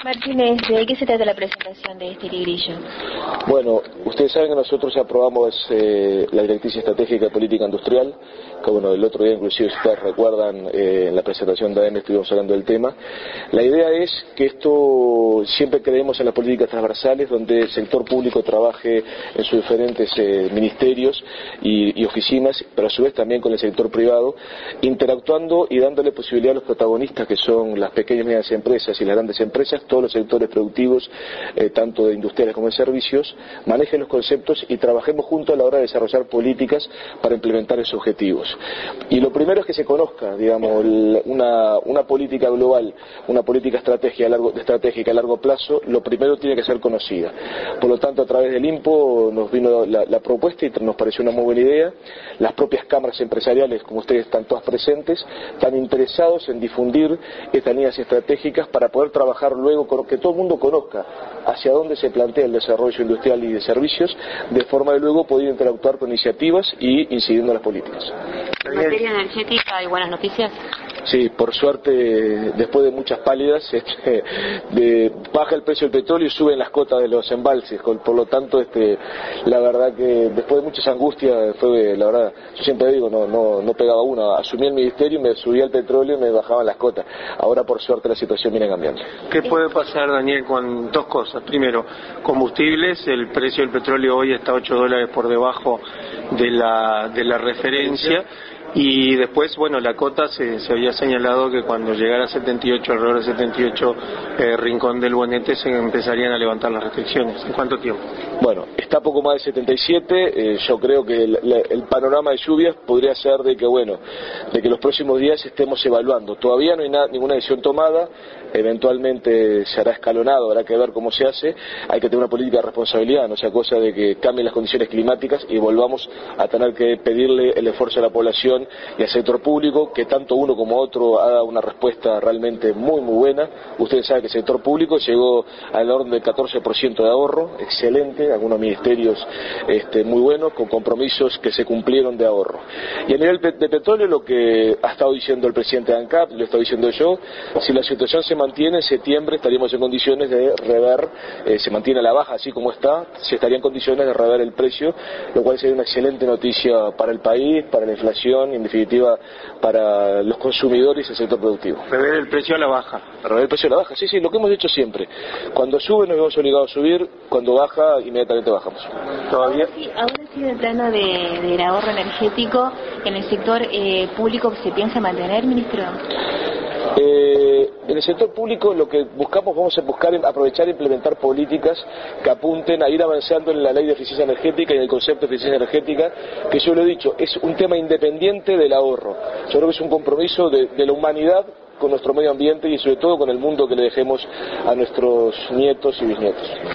Martínez, ¿de qué se trata la presentación de este librillo? Bueno, ustedes saben que nosotros aprobamos la Directriz Estratégica de Política Industrial, que bueno, el otro día inclusive, si ustedes recuerdan, en la presentación de AM estuvimos hablando del tema. La idea es que esto, siempre creemos en las políticas transversales, donde el sector público trabaje en sus diferentes ministerios y oficinas, pero a su vez también con el sector privado, interactuando y dándole posibilidad a los protagonistas, que son las pequeñas y medianas empresas y las grandes empresas, todos los sectores productivos, tanto de industriales como de servicios, manejen los conceptos y trabajemos juntos a la hora de desarrollar políticas para implementar esos objetivos. Y lo primero es que se conozca, digamos, una política global, una política estratégica a largo plazo, lo primero tiene que ser conocida. Por lo tanto, a través del INPO nos vino la propuesta y nos pareció una muy buena idea. Las propias cámaras empresariales, como ustedes están todas presentes, están interesados en difundir estas líneas estratégicas para poder trabajar luego, que todo el mundo conozca hacia dónde se plantea el desarrollo industrial y de servicios, de forma de luego poder interactuar con iniciativas y incidiendo en las políticas. En materia energética hay buenas noticias. Sí, por suerte, después de muchas pálidas, baja el precio del petróleo y suben las cotas de los embalses. Por lo tanto, la verdad que después de muchas angustias, la verdad, yo siempre digo, no pegaba una. Asumí el ministerio, me subía el petróleo y me bajaban las cotas. Ahora, por suerte, la situación viene cambiando. ¿Qué puede pasar, Daniel, con dos cosas? Primero, combustibles. El precio del petróleo hoy está $8 por debajo de la referencia. Y después, bueno, la cota se había señalado que cuando llegara a 78, alrededor de 78, Rincón del Bonete, se empezarían a levantar las restricciones. ¿En cuánto tiempo? Bueno, está poco más de 77, yo creo que el panorama de lluvias podría ser de que los próximos días estemos evaluando. Todavía no hay ninguna decisión tomada, eventualmente se hará escalonado, habrá que ver cómo se hace. Hay que tener una política de responsabilidad, no sea cosa de que cambien las condiciones climáticas y volvamos a tener que pedirle el esfuerzo a la población y al sector público, que tanto uno como otro haga una respuesta realmente muy buena. Ustedes saben que el sector público llegó al orden del 14% de ahorro, excelente, algunos ministerios muy buenos, con compromisos que se cumplieron de ahorro. Y a nivel de petróleo, lo que ha estado diciendo el presidente de ANCAP, lo he estado diciendo yo, si la situación se mantiene, en septiembre estaríamos en condiciones de rever, se mantiene a la baja así como está, se estaría en condiciones de rever el precio, lo cual sería una excelente noticia para el país, para la inflación y en definitiva para los consumidores y el sector productivo. Rever el precio a la baja. Rever el precio a la baja, sí, lo que hemos hecho siempre. Cuando sube nos vemos obligados a subir, cuando baja inmediatamente bajamos. ¿Todavía? Ahora sí, en el plano del ahorro energético, en el sector público, ¿se piensa mantener, ministro? En el sector público lo que vamos a buscar aprovechar e implementar políticas que apunten a ir avanzando en la ley de eficiencia energética y en el concepto de eficiencia energética, que yo lo he dicho, es un tema independiente del ahorro. Yo creo que es un compromiso de la humanidad con nuestro medio ambiente y sobre todo con el mundo que le dejemos a nuestros nietos y bisnietos.